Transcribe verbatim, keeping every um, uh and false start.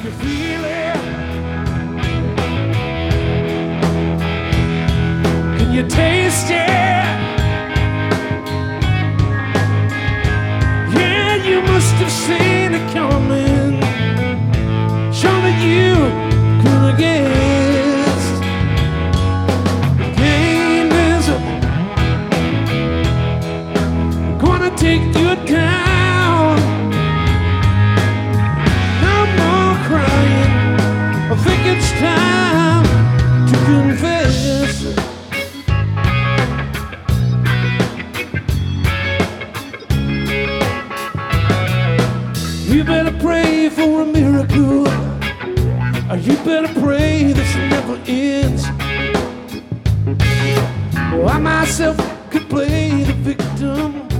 you feel it? Can you taste it? Yeah, you must have seen it coming. Surely you could have guessed. The game is up. Gonna take you down. No more crying. I think it's time to confess. You better pray for a miracle, or you better pray this never ends. Oh, I myself could play the victim.